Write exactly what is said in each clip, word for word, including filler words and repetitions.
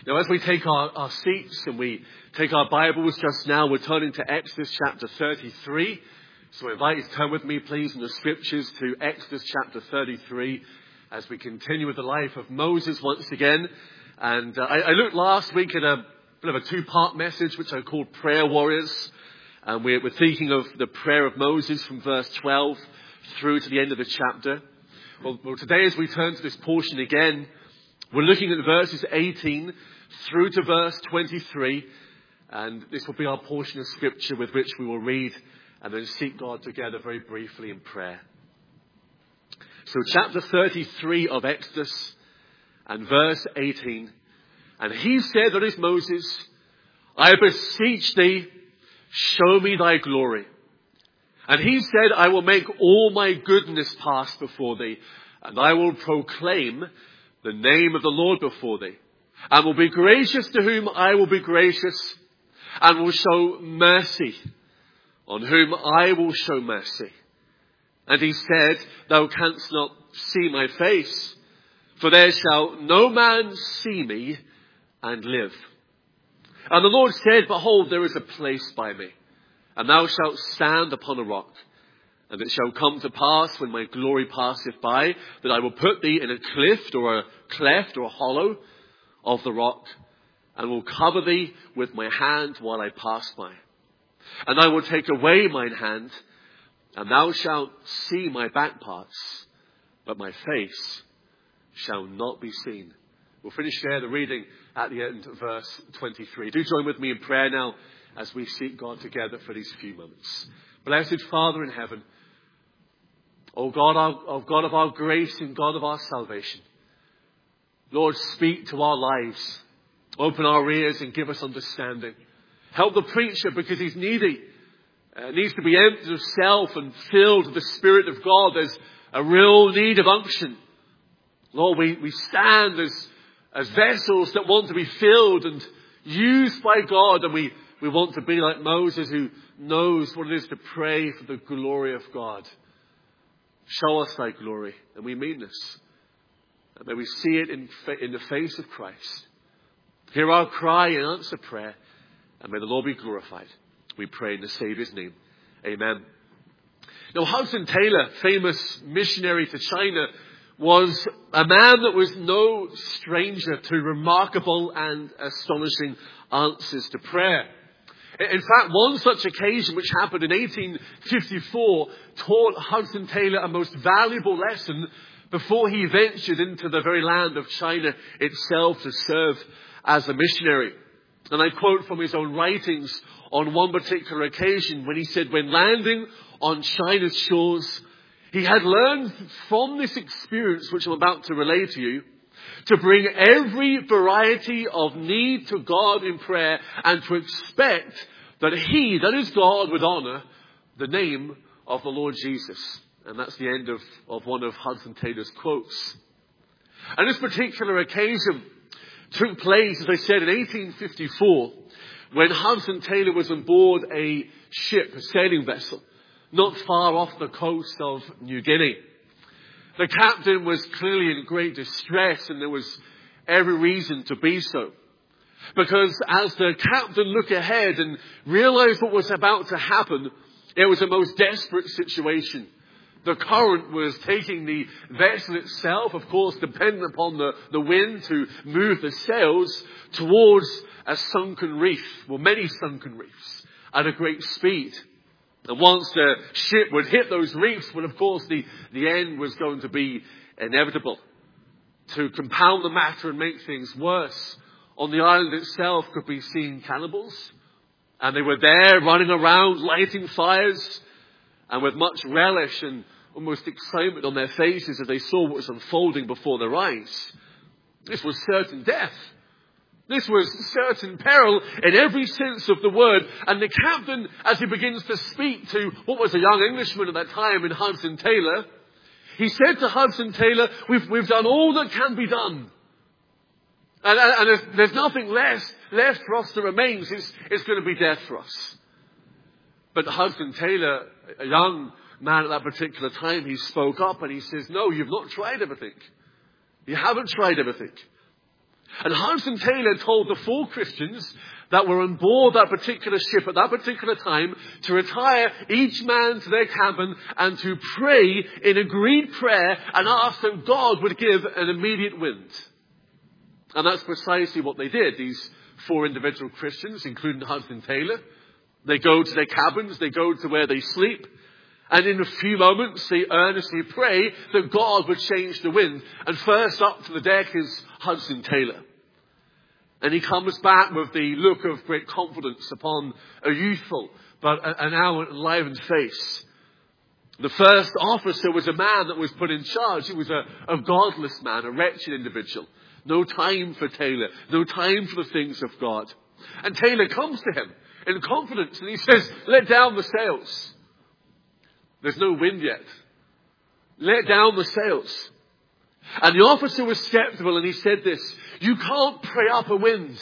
Now, as we take our, our seats and we take our Bibles just now, we're turning to Exodus chapter thirty-three. So I invite you to turn with me, please, in the scriptures to Exodus chapter thirty-three as we continue with the life of Moses once again. And uh, I, I looked last week at a bit of a two-part message, which I called Prayer Warriors. And we're, we're thinking of the prayer of Moses from verse twelve through to the end of the chapter. Well, well, today as we turn to this portion again, we're looking at verses eighteen through to verse twenty-three. And this will be our portion of scripture with which we will read and then seek God together very briefly in prayer. So chapter thirty-three of Exodus and verse eighteen. And he said, that is Moses, I beseech thee, show me thy glory. And he said, I will make all my goodness pass before thee, and I will proclaim the name of the Lord before thee, and will be gracious to whom I will be gracious, and will show mercy on whom I will show mercy. And he said, thou canst not see my face, for there shall no man see me and live. And the Lord said, behold, there is a place by me, and thou shalt stand upon a rock. And it shall come to pass when my glory passeth by, that I will put thee in a clift or a cleft or a hollow of the rock, and will cover thee with my hand while I pass by. And I will take away mine hand, and thou shalt see my back parts, but my face shall not be seen. We'll finish there the reading at the end of verse twenty-three. Do join with me in prayer now as we seek God together for these few moments. Blessed Father in heaven, O God, our, O God of our grace and God of our salvation, Lord, speak to our lives. Open our ears and give us understanding. Help the preacher because he's needy. Uh, needs to be emptied of self and filled with the Spirit of God. There's a real need of unction. Lord, we, we stand as, as vessels that want to be filled and used by God. And we, we want to be like Moses, who knows what it is to pray for the glory of God. Show us thy glory. And we mean this. And may we see it in, in the face of Christ. Hear our cry and answer prayer. And may the Lord be glorified. We pray in the Saviour's name. Amen. Now, Hudson Taylor, famous missionary to China, was a man that was no stranger to remarkable and astonishing answers to prayer. In fact, one such occasion, which happened in eighteen fifty-four, taught Hudson Taylor a most valuable lesson before he ventured into the very land of China itself to serve as a missionary. And I quote from his own writings on one particular occasion when he said, when landing on China's shores, he had learned from this experience, which I'm about to relay to you, to bring every variety of need to God in prayer and to expect that he, that is God, would honour the name of the Lord Jesus. And that's the end of, of one of Hudson Taylor's quotes. And this particular occasion took place, as I said, in eighteen fifty-four, when Hudson Taylor was on board a ship, a sailing vessel, not far off the coast of New Guinea. The captain was clearly in great distress, and there was every reason to be so. Because as the captain looked ahead and realized what was about to happen, it was a most desperate situation. The current was taking the vessel itself, of course, dependent upon the, the wind to move the sails towards a sunken reef, well, many sunken reefs, at a great speed. And once the ship would hit those reefs, well, of course, the, the end was going to be inevitable. To compound the matter and make things worse, on the island itself could be seen cannibals. And they were there running around, lighting fires, and with much relish and almost excitement on their faces as they saw what was unfolding before their eyes. This was certain death. This was certain peril in every sense of the word. And the captain, as he begins to speak to what was a young Englishman at that time in Hudson Taylor, he said to Hudson Taylor, we've, we've done all that can be done. And, and, and there's, there's nothing less left for us that remains. It's, it's going to be death for us. But Hudson Taylor, a young man at that particular time, he spoke up and he says, no, you've not tried everything. You haven't tried everything. And Hudson Taylor told the four Christians that were on board that particular ship at that particular time to retire each man to their cabin and to pray in agreed prayer and ask that God would give an immediate wind. And that's precisely what they did, these four individual Christians, including Hudson Taylor. They go to their cabins, they go to where they sleep, and in a few moments they earnestly pray that God would change the wind. And first up to the deck is Hudson Taylor. And he comes back with the look of great confidence upon a youthful but a now enlivened face. The first officer was a man that was put in charge. He was a, a godless man, a wretched individual. No time for Taylor, no time for the things of God. And Taylor comes to him in confidence and he says, let down the sails. There's no wind yet. Let down the sails. And the officer was skeptical and he said this, you can't pray up a wind.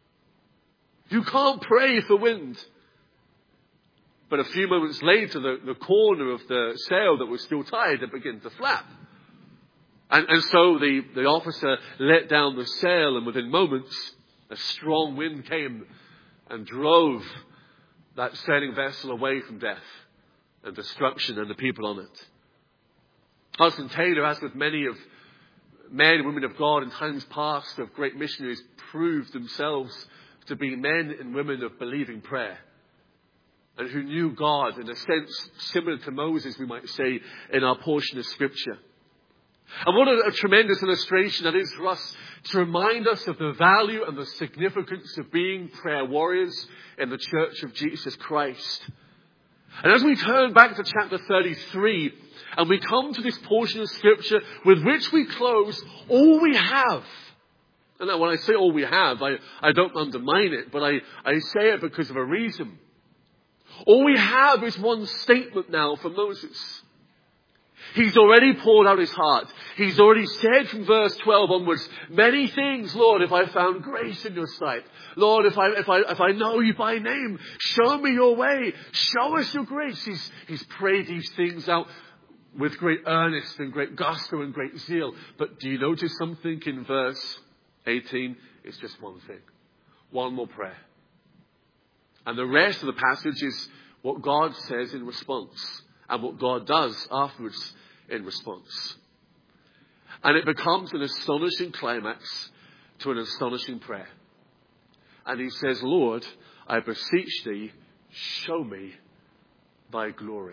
You can't pray for wind. But a few moments later, the, the corner of the sail that was still tied had begun to flap. And, and so the, the officer let down the sail, and within moments, a strong wind came and drove that sailing vessel away from death and destruction and the people on it. Hudson Taylor, as with many of men and women of God in times past of great missionaries, proved themselves to be men and women of believing prayer, and who knew God in a sense similar to Moses, we might say, in our portion of Scripture. And what a, a tremendous illustration that is for us to remind us of the value and the significance of being prayer warriors in the Church of Jesus Christ. And as we turn back to chapter thirty-three, and we come to this portion of Scripture with which we close, all we have. And when I say all we have, I, I don't undermine it, but I, I say it because of a reason. All we have is one statement now from Moses. He's already poured out his heart. He's already said from verse twelve onwards, many things, Lord, if I found grace in your sight. Lord, if I, if I, if I know you by name, show me your way. Show us your grace. He's, he's prayed these things out with great earnest and great gusto and great zeal. But do you notice something in verse eighteen? It's just one thing. One more prayer. And the rest of the passage is what God says in response and what God does afterwards in response. And it becomes an astonishing climax to an astonishing prayer. And he says, Lord, I beseech thee, show me thy glory.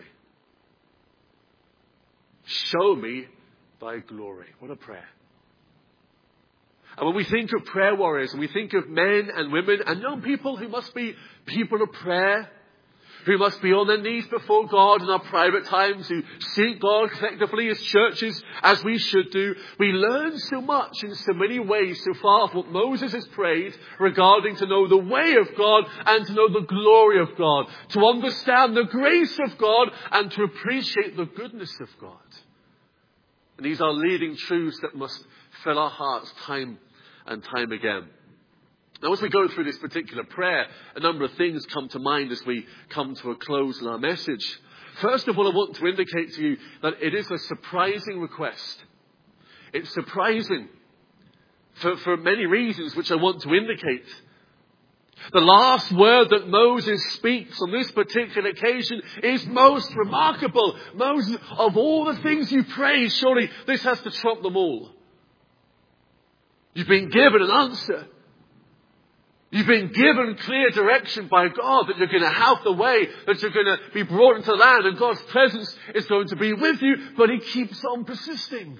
Show me thy glory. What a prayer. And when we think of prayer warriors, and we think of men and women and young people who must be people of prayer, who must be on their knees before God in our private times, who seek God collectively as churches, as we should do, we learn so much in so many ways so far from what Moses has prayed regarding to know the way of God and to know the glory of God, to understand the grace of God and to appreciate the goodness of God. And these are leading truths that must fill our hearts time and time again. Now, as we go through this particular prayer, a number of things come to mind as we come to a close in our message. First of all, I want to indicate to you that it is a surprising request. It's surprising for, for many reasons which I want to indicate. The last word that Moses speaks on this particular occasion is most remarkable. Moses, of all the things you pray, surely this has to trump them all. You've been given an answer. You've been given clear direction by God that you're going to have the way, that you're going to be brought into the land, and God's presence is going to be with you, but he keeps on persisting.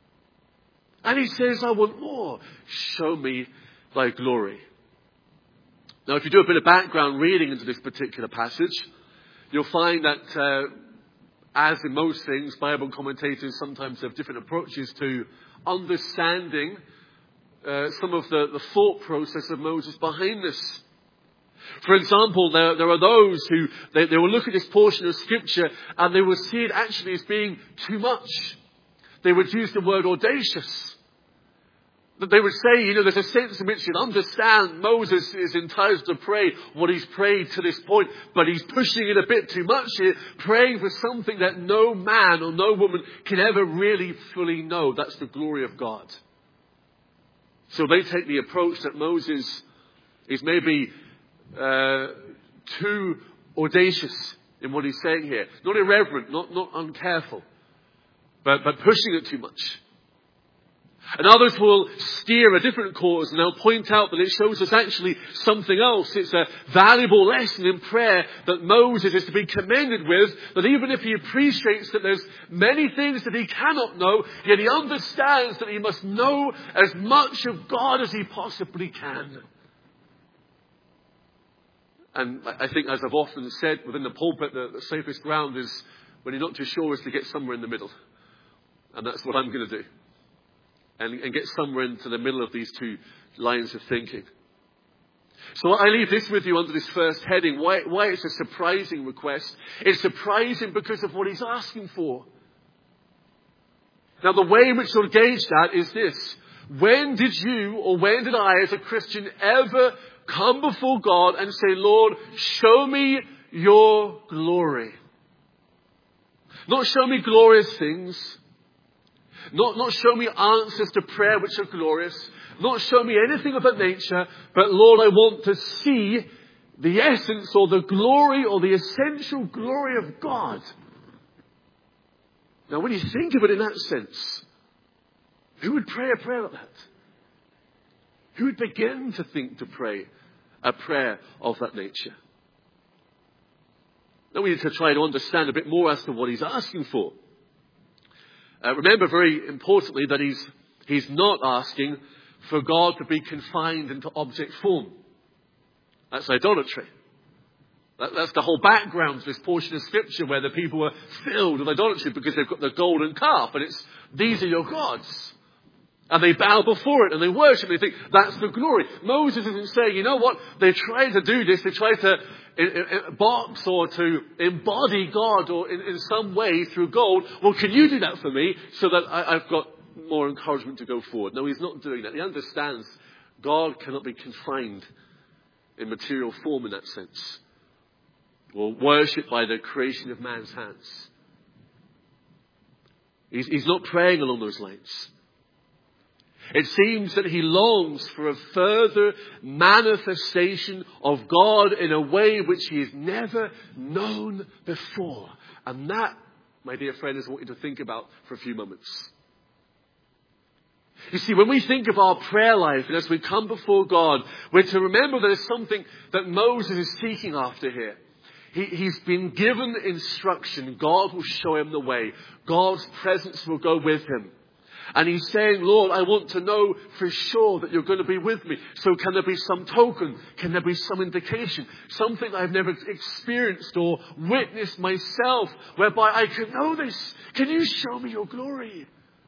And he says, I want more. Show me thy glory. Now, if you do a bit of background reading into this particular passage, you'll find that, uh, as in most things, Bible commentators sometimes have different approaches to understanding Uh, some of the, the thought process of Moses behind this. For example, there, there are those who, they, they will look at this portion of Scripture and they will see it actually as being too much. They would use the word audacious. That they would say, you know, there's a sense in which you understand Moses is entitled to pray what he's prayed to this point, but he's pushing it a bit too much here, praying for something that no man or no woman can ever really fully know. That's the glory of God. So they take the approach that Moses is maybe uh, too audacious in what he's saying here. Not irreverent, not, not uncareful, but, but pushing it too much. And others will steer a different course, and they'll point out that it shows us actually something else. It's a valuable lesson in prayer that Moses is to be commended with, that even if he appreciates that there's many things that he cannot know, yet he understands that he must know as much of God as he possibly can. And I think, as I've often said within the pulpit, the, the safest ground is, when you're not too sure, is to get somewhere in the middle. And that's what I'm going to do. And, and get somewhere into the middle of these two lines of thinking. So I leave this with you under this first heading. Why, why it's a surprising request. It's surprising because of what he's asking for. Now, the way in which you'll gauge that is this. When did you, or when did I as a Christian, ever come before God and say, Lord, show me your glory? Not show me glorious things. Not, not show me answers to prayer which are glorious. Not show me anything of that nature. But Lord, I want to see the essence or the glory or the essential glory of God. Now, when you think of it in that sense, who would pray a prayer like that? Who would begin to think to pray a prayer of that nature? Now we need to try to understand a bit more as to what he's asking for. Uh, remember very importantly that he's, he's not asking for God to be confined into object form. That's idolatry. That, that's the whole background to this portion of Scripture where the people were filled with idolatry because they've got the golden calf and it's, these are your gods. And they bow before it and they worship and they think that's the glory. Moses isn't saying, you know what, they try to do this, they try to in, in, box or to embody God or in, in some way through gold. Well, can you do that for me so that I, I've got more encouragement to go forward? No, he's not doing that. He understands God cannot be confined in material form in that sense, or worshipped by the creation of man's hands. He's, he's not praying along those lines. It seems that he longs for a further manifestation of God in a way which he has never known before. And that, my dear friend, is what I want you to think about for a few moments. You see, when we think of our prayer life and as we come before God, we're to remember there is something that Moses is seeking after here. He, he's been given instruction. God will show him the way. God's presence will go with him. And he's saying, Lord, I want to know for sure that you're going to be with me. So can there be some token? Can there be some indication? Something I've never experienced or witnessed myself whereby I can know this. Can you show me your glory?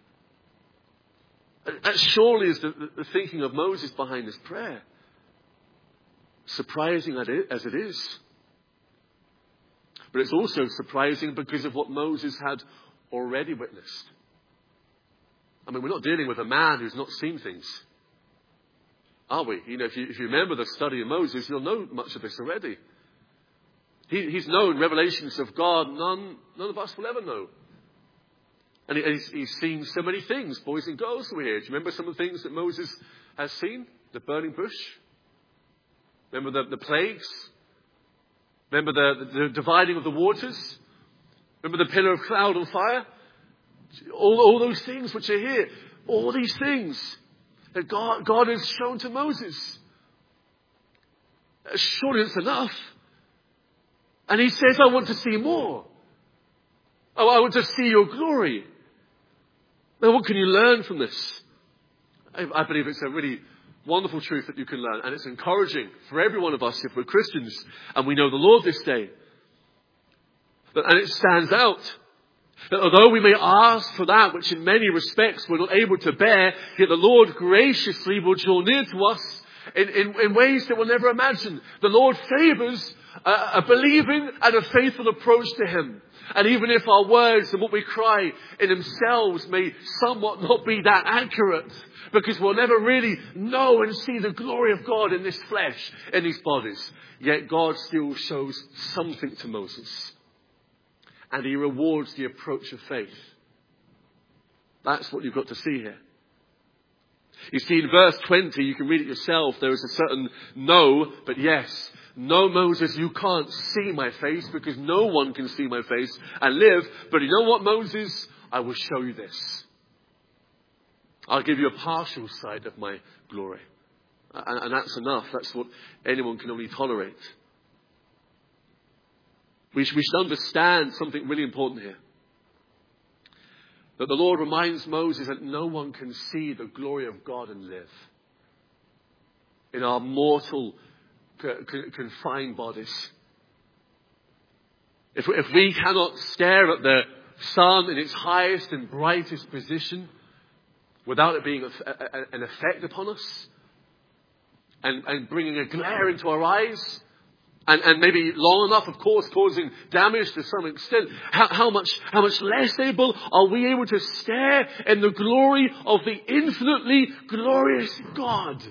That surely is the, the thinking of Moses behind this prayer. Surprising as it is. But it's also surprising because of what Moses had already witnessed. I mean, we're not dealing with a man who's not seen things, are we? You know, if you, if you remember the study of Moses, you'll know much of this already. He, he's known revelations of God none, none of us will ever know. And he, he's, he's seen so many things, boys and girls who are here. Do you remember some of the things that Moses has seen? The burning bush? Remember the, the plagues? Remember the, the, the dividing of the waters? Remember the pillar of cloud and fire? All, all those things which are here. All these things that God, God has shown to Moses. Surely it's enough. And he says, I want to see more. Oh, I want to see your glory. Now, what can you learn from this? I, I believe it's a really wonderful truth that you can learn. And it's encouraging for every one of us if we're Christians and we know the Lord this day. And it stands out. That although we may ask for that which in many respects we're not able to bear, yet the Lord graciously will draw near to us in, in, in ways that we'll never imagine. The Lord favours a, a believing and a faithful approach to him. And even if our words and what we cry in themselves may somewhat not be that accurate, because we'll never really know and see the glory of God in this flesh, in these bodies, yet God still shows something to Moses. And he rewards the approach of faith. That's what you've got to see here. You see, in verse twenty, you can read it yourself, there is a certain no, but yes. No, Moses, you can't see my face because no one can see my face and live. But you know what, Moses? I will show you this. I'll give you a partial sight of my glory. And, and that's enough. That's what anyone can only tolerate. We should, we should understand something really important here. That the Lord reminds Moses that no one can see the glory of God and live. In our mortal, confined bodies. If, if we cannot stare at the sun in its highest and brightest position without it being a, a, an effect upon us and, and bringing a glare into our eyes and, and maybe long enough, of course, causing damage to some extent, how, how much how much less able are we able to stare in the glory of the infinitely glorious God?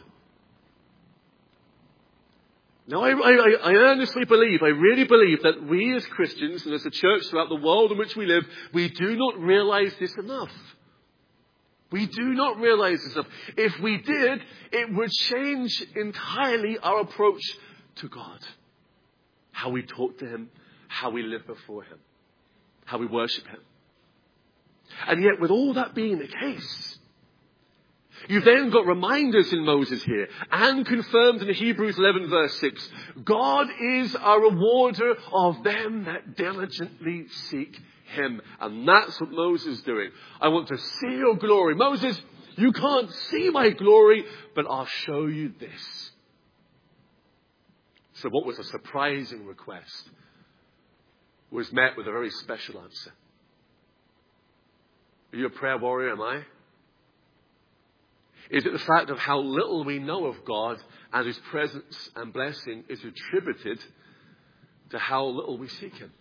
Now, I, I, I earnestly believe, I really believe that we as Christians and as a church throughout the world in which we live, we do not realize this enough. We do not realize this enough. If we did, it would change entirely our approach to God. How we talk to Him, how we live before Him, how we worship Him. And yet, with all that being the case, you've then got reminders in Moses here and confirmed in Hebrews eleven verse six. God is a rewarder of them that diligently seek Him. And that's what Moses is doing. I want to see your glory. Moses, you can't see my glory, but I'll show you this. So what was a surprising request was met with a very special answer. Are you a prayer warrior, am I? Is it the fact of how little we know of God and His presence and blessing is attributed to how little we seek Him?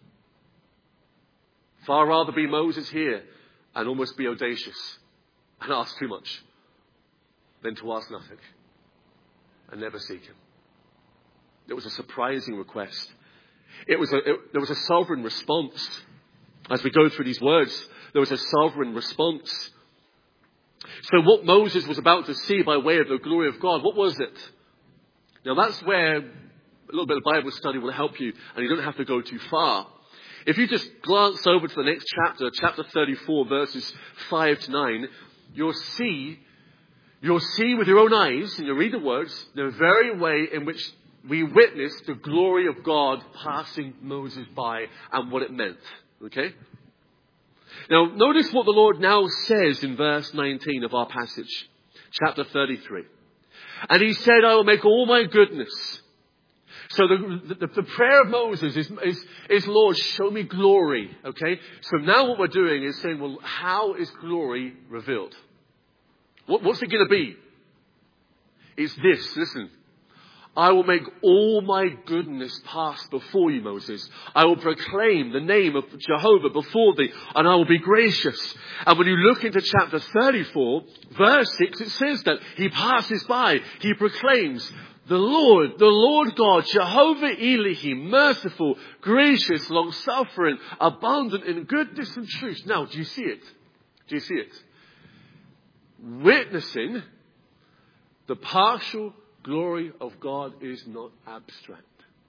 Far rather be Moses here and almost be audacious and ask too much than to ask nothing and never seek Him. It was a surprising request. It was a, it, there was a sovereign response. As we go through these words, there was a sovereign response. So what Moses was about to see by way of the glory of God, what was it? Now that's where a little bit of Bible study will help you, and you don't have to go too far. If you just glance over to the next chapter, chapter thirty-four, verses five to nine, you'll see, you'll see with your own eyes, and you'll read the words, the very way in which we witnessed the glory of God passing Moses by and what it meant. Okay? Now, notice what the Lord now says in verse nineteen of our passage, chapter thirty-three. And He said, I will make all my goodness. So the, the, the prayer of Moses is, is, is, Lord, show me glory. Okay? So now what we're doing is saying, well, how is glory revealed? What, what's it going to be? It's this, listen. I will make all my goodness pass before you, Moses. I will proclaim the name of Jehovah before thee, and I will be gracious. And when you look into chapter thirty-four, verse six, it says that He passes by. He proclaims, the Lord, the Lord God, Jehovah Elohim, merciful, gracious, long-suffering, abundant in goodness and truth. Now, do you see it? Do you see it? Witnessing the partial glory of God is not abstract.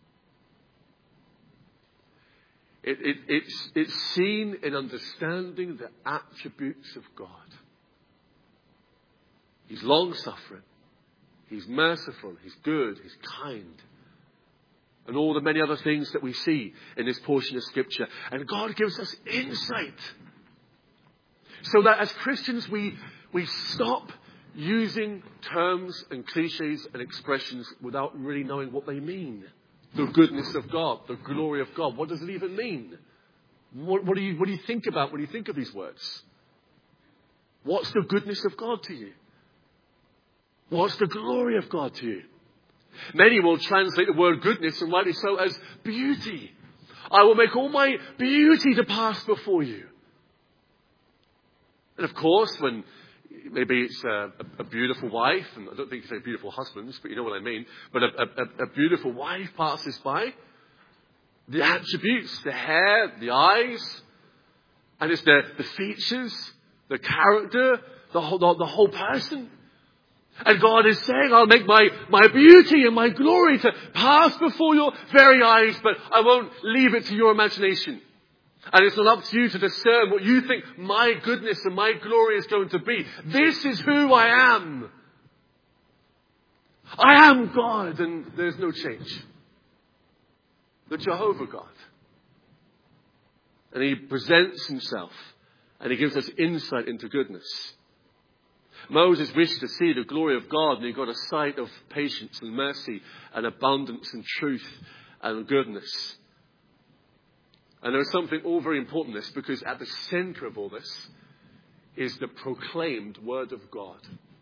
It, it, it's, it's seen in understanding the attributes of God. He's long-suffering. He's merciful. He's good. He's kind. And all the many other things that we see in this portion of Scripture. And God gives us insight. So that as Christians we, we stop using terms and cliches and expressions without really knowing what they mean. The goodness of God, the glory of God. What does it even mean? What, what, do you, what do you think about when you think of these words? What's the goodness of God to you? What's the glory of God to you? Many will translate the word goodness, and rightly so, as beauty. I will make all my beauty to pass before you. And of course, when maybe it's a, a beautiful wife, and I don't think you say beautiful husbands, but you know what I mean. But a, a, a beautiful wife passes by. The attributes, the hair, the eyes, and it's the, the features, the character, the whole, the, the whole person. And God is saying, I'll make my, my beauty and my glory to pass before your very eyes, but I won't leave it to your imagination. And it's not up to you to discern what you think my goodness and my glory is going to be. This is who I am. I am God, and there's no change. The Jehovah God. And he presents himself, and he gives us insight into goodness. Moses wished to see the glory of God, and he got a sight of patience and mercy and abundance and truth and goodness. And there's something all very important in this, because at the center of all this is the proclaimed word of God.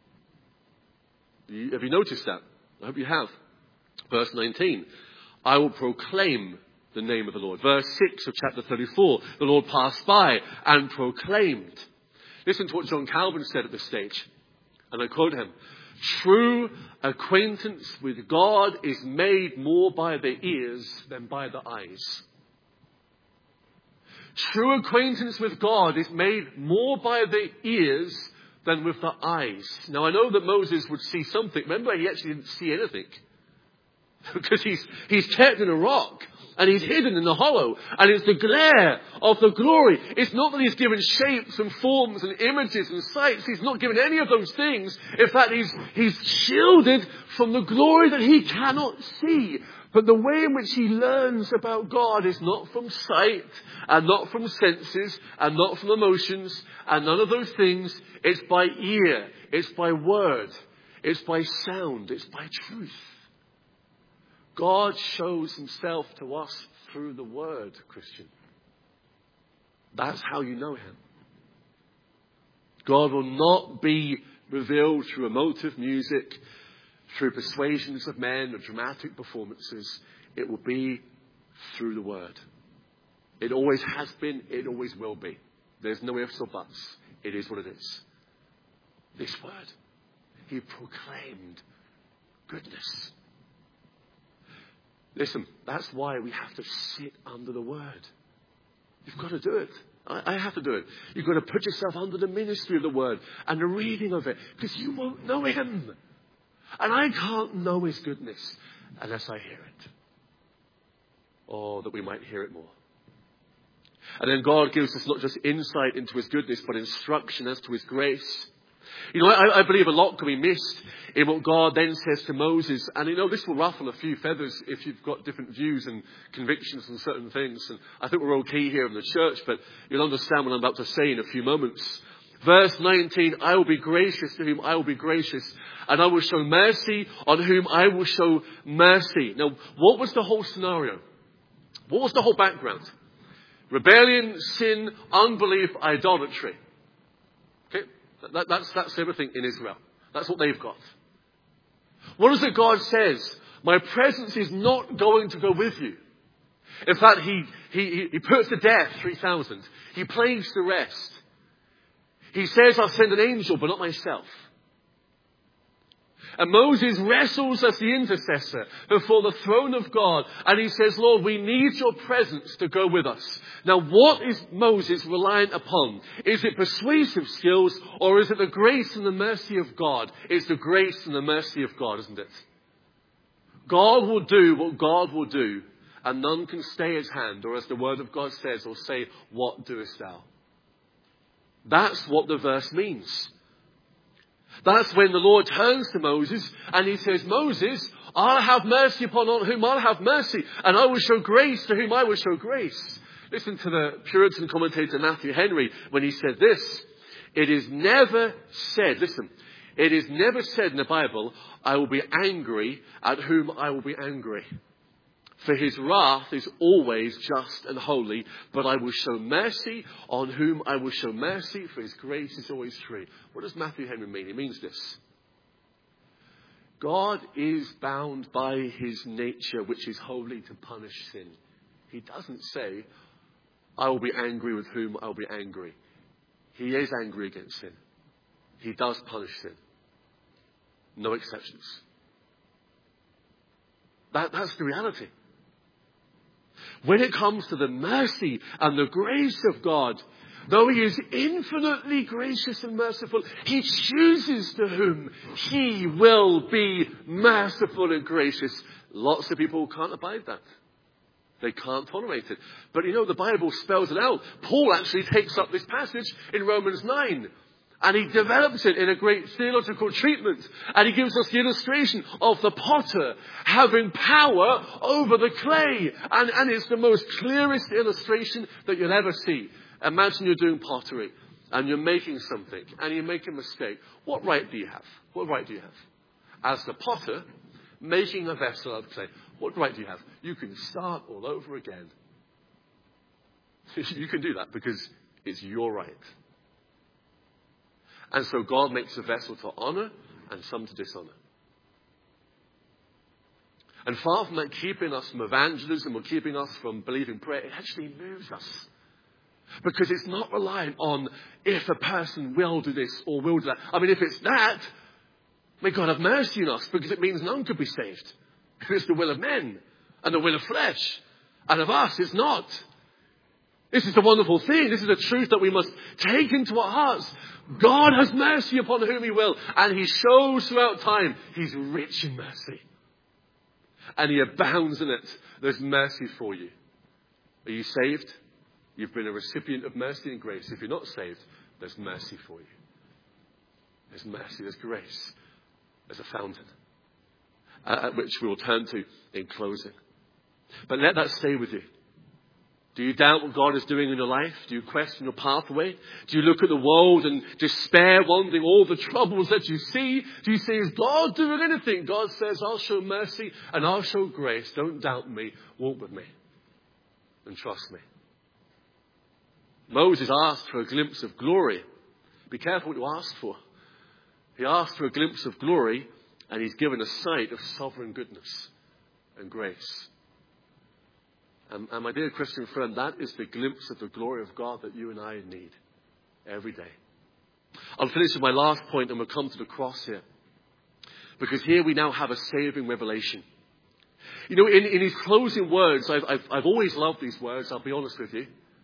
You, have you noticed that? I hope you have. Verse nineteen. I will proclaim the name of the Lord. Verse six of chapter thirty-four. The Lord passed by and proclaimed. Listen to what John Calvin said at this stage. And I quote him. True acquaintance with God is made more by the ears than by the eyes. True acquaintance with God is made more by the ears than with the eyes. Now, I know that Moses would see something. Remember, he actually didn't see anything. Because he's, he's kept in a rock. And he's hidden in the hollow. And it's the glare of the glory. It's not that he's given shapes and forms and images and sights. He's not given any of those things. In fact, he's, he's shielded from the glory that he cannot see. But the way in which he learns about God is not from sight, and not from senses, and not from emotions, and none of those things. It's by ear. It's by word. It's by sound. It's by truth. God shows himself to us through the word, Christian. That's how you know him. God will not be revealed through emotive music, through persuasions of men or dramatic performances. It will be through the word. It always has been. It always will be. There's no ifs or buts. It is what it is. This word. He proclaimed goodness. Listen, that's why we have to sit under the word. You've got to do it. I, I have to do it. You've got to put yourself under the ministry of the word and the reading of it, because you won't know him. And I can't know his goodness unless I hear it. Or that we might hear it more. And then God gives us not just insight into his goodness, but instruction as to his grace. You know, I, I believe a lot can be missed in what God then says to Moses. And you know, this will ruffle a few feathers if you've got different views and convictions on certain things. And I think we're all key here in the church, but you'll understand what I'm about to say in a few moments. Verse nineteen, I will be gracious to whom I will be gracious, and I will show mercy on whom I will show mercy. Now, what was the whole scenario? What was the whole background? Rebellion, sin, unbelief, idolatry. Okay, that, that's, that's everything in Israel. That's what they've got. What is it God says? My presence is not going to go with you. In fact, he, he, he puts to death three thousand. He plagues the rest. He says, I'll send an angel, but not myself. And Moses wrestles as the intercessor before the throne of God. And he says, Lord, we need your presence to go with us. Now, what is Moses reliant upon? Is it persuasive skills, or is it the grace and the mercy of God? It's the grace and the mercy of God, isn't it? God will do what God will do, and none can stay his hand, or as the word of God says, or say, what doest thou? That's what the verse means. That's when the Lord turns to Moses and he says, Moses, I'll have mercy upon whom I'll have mercy, and I will show grace to whom I will show grace. Listen to the Puritan commentator Matthew Henry when he said this. It is never said, listen, it is never said in the Bible, I will be angry at whom I will be angry. For his wrath is always just and holy, but I will show mercy on whom I will show mercy, for his grace is always free. What does Matthew Henry mean? He means this. God is bound by his nature, which is holy, to punish sin. He doesn't say, I will be angry with whom I will be angry. He is angry against sin. He does punish sin. No exceptions. That, that's the reality. When it comes to the mercy and the grace of God, Though he is infinitely gracious and merciful, he chooses to whom he will be merciful and gracious. Lots of people can't abide that. They can't tolerate it. But you know, the Bible spells it out. Paul actually takes up this passage in Romans nine. And he develops it in a great theological treatment. And he gives us the illustration of the potter having power over the clay. And, and it's the most clearest illustration that you'll ever see. Imagine you're doing pottery and you're making something and you make a mistake. What right do you have? What right do you have? As the potter making a vessel out of clay, what right do you have? You can start all over again. You can do that because it's your right. And so God makes a vessel to honor and some to dishonor. And far from that keeping us from evangelism or keeping us from believing prayer, it actually moves us. Because it's not reliant on if a person will do this or will do that. I mean, if it's that, may God have mercy on us, because it means none could be saved. If it's the will of men and the will of flesh, and of us, it's not. This is the wonderful thing. This is a truth that we must take into our hearts. God has mercy upon whom he will, and he shows throughout time he's rich in mercy. And he abounds in it. There's mercy for you. Are you saved? You've been a recipient of mercy and grace. If you're not saved, there's mercy for you. There's mercy, there's grace. There's a fountain, uh, at which we will turn to in closing. But let that stay with you. Do you doubt what God is doing in your life? Do you question your pathway? Do you look at the world and despair, wondering all the troubles that you see? Do you say, is God doing anything? God says, I'll show mercy and I'll show grace. Don't doubt me. Walk with me and trust me. Moses asked for a glimpse of glory. Be careful what you ask for. He asked for a glimpse of glory, and he's given a sight of sovereign goodness and grace. And, and my dear Christian friend, that is the glimpse of the glory of God that you and I need every day. I'll finish with my last point, and we'll come to the cross here. Because here we now have a saving revelation. You know, in, in his closing words, I've, I've, I've always loved these words, I'll be honest with you.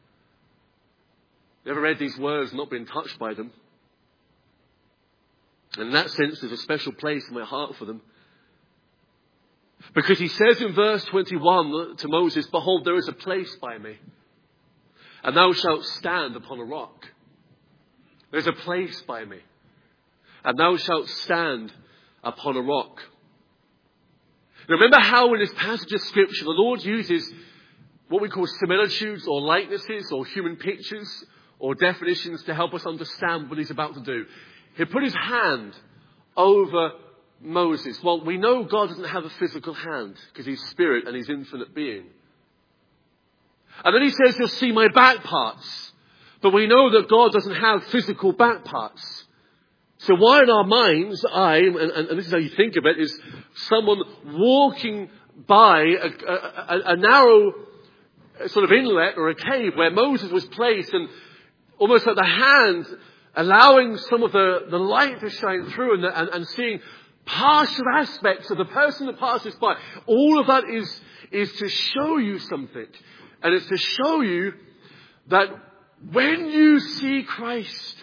Never read these words, not been touched by them. And in that sense, there's a special place in my heart for them. Because he says in verse twenty-one to Moses, behold, there is a place by me, and thou shalt stand upon a rock. There's a place by me, and thou shalt stand upon a rock. Now, remember how in this passage of Scripture, the Lord uses what we call similitudes or likenesses or human pictures or definitions to help us understand what he's about to do. He put his hand over Moses. Well, we know God doesn't have a physical hand because he's spirit and he's infinite being. And then he says, you'll see my back parts. But we know that God doesn't have physical back parts. So why in our minds, I, and, and this is how you think of it, is someone walking by a, a, a narrow sort of inlet or a cave where Moses was placed, and almost at the hand, allowing some of the, the light to shine through, and, the, and, and seeing partial aspects of the person that passes by. All of that is, is to show you something. And it's to show you that when you see Christ,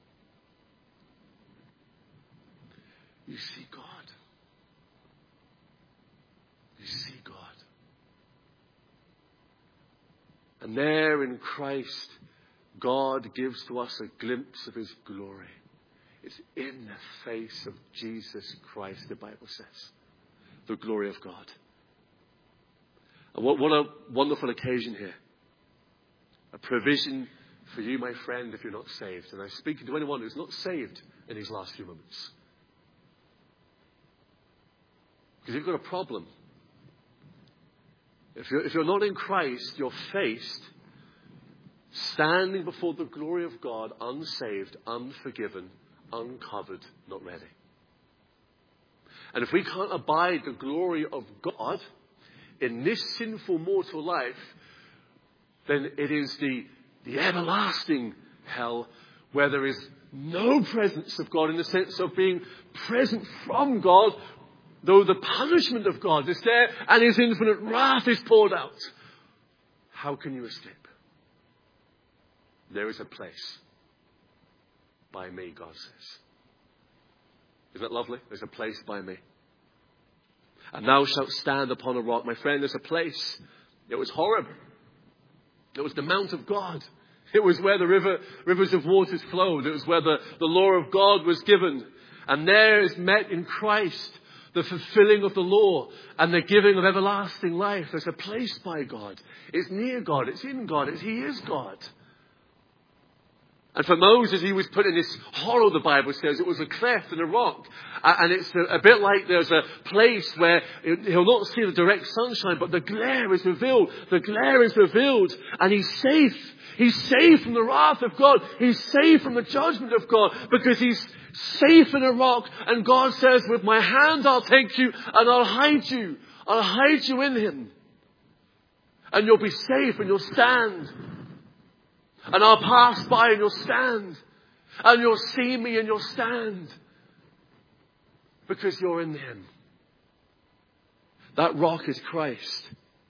you see God. You see God. And there in Christ, God gives to us a glimpse of his glory. It's in the face of Jesus Christ, the Bible says. The glory of God. And what, what a wonderful occasion here. A provision for you, my friend, if you're not saved. And I'm speaking to anyone who's not saved in these last few moments. Because you've got a problem. If you're, if you're not in Christ, you're faced standing before the glory of God, unsaved, unforgiven, uncovered, not ready. And if we can't abide the glory of God in this sinful mortal life, then it is the, the everlasting hell where there is no presence of God in the sense of being present from God, though the punishment of God is there and his infinite wrath is poured out. How can you escape? There is a place by me, God says. Isn't that lovely? There's a place by me. And thou shalt stand upon a rock. My friend, there's a place. It was Horeb. It was the Mount of God. It was where the river, rivers of waters flowed. It was where the, the law of God was given. And there is met in Christ the fulfilling of the law and the giving of everlasting life. There's a place by God. It's near God. It's in God. It's, he is God. And for Moses, he was put in this hollow, the Bible says. It was a cleft in a rock. And it's a, a bit like there's a place where he'll not see the direct sunshine, but the glare is revealed. The glare is revealed. And he's safe. He's safe from the wrath of God. He's safe from the judgment of God because he's safe in a rock. And God says, with my hand I'll take you and I'll hide you. I'll hide you in him. And you'll be safe and you'll stand. And I'll pass by and you'll stand. And you'll see me and you'll stand. Because you're in him. That rock is Christ.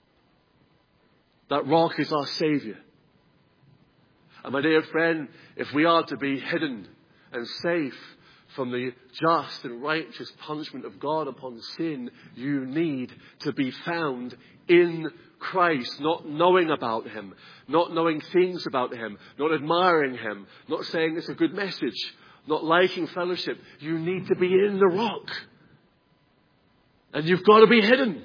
That rock is our Saviour. And my dear friend, if we are to be hidden and safe from the just and righteous punishment of God upon sin, you need to be found in Christ, not knowing about him, not knowing things about him, not admiring him, not saying it's a good message, not liking fellowship. You need to be in the rock. And you've got to be hidden.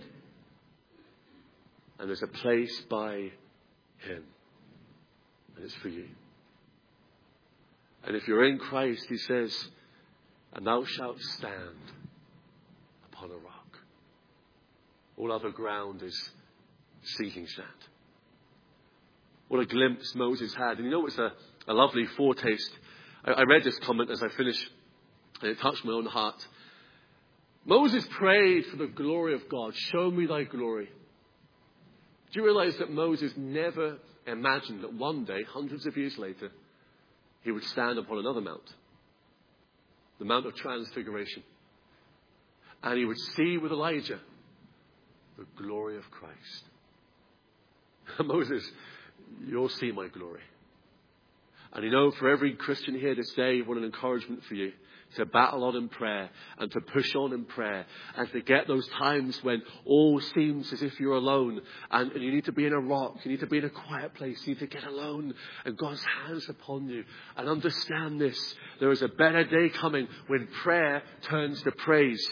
And there's a place by him. And it's for you. And if you're in Christ, he says, and thou shalt stand upon a rock. All other ground is sinking sand. What a glimpse Moses had. And you know, it's a, a lovely foretaste. I, I read this comment as I finished, and it touched my own heart. Moses prayed for the glory of God. Show me thy glory. Do you realize that Moses never imagined that one day, hundreds of years later, he would stand upon another mount, the Mount of Transfiguration, and he would see with Elijah the glory of Christ. Moses, you'll see my glory. And you know, for every Christian here this day, what an encouragement for you to battle on in prayer and to push on in prayer and to get those times when all seems as if you're alone and, and you need to be in a rock, you need to be in a quiet place, you need to get alone and God's hands upon you. And understand this, there is a better day coming when prayer turns to praise.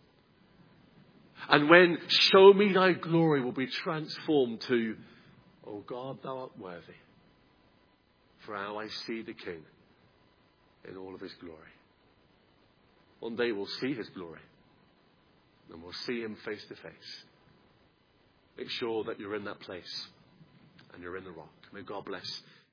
And when show me thy glory will be transformed to, O God, thou art worthy. For now I see the King in all of his glory. One day we'll see his glory. And we'll see him face to face. Make sure that you're in that place. And you're in the rock. May God bless